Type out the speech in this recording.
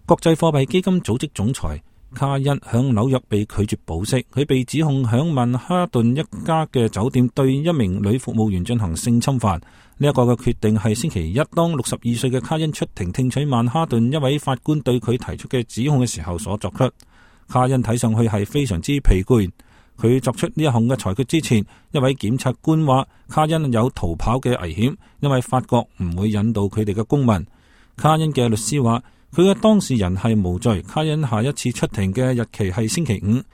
國際貨幣基金組織總裁卡恩響紐約被拒絕保釋，佢被指控響曼哈頓一家嘅酒店對一名女服務員進行性侵犯。呢一個嘅決定係星期一當62歲嘅卡恩出庭聽取曼哈頓一位法官對佢提出嘅指控嘅時候所作出。卡恩睇上去係非常之疲倦，佢作出呢一項嘅裁決之前，一位檢察官話卡恩有逃跑嘅危險，因為法國唔會引渡佢哋嘅公民。卡恩嘅律師話佢嘅當事人係無罪，卡恩下一次出庭嘅日期係星期五，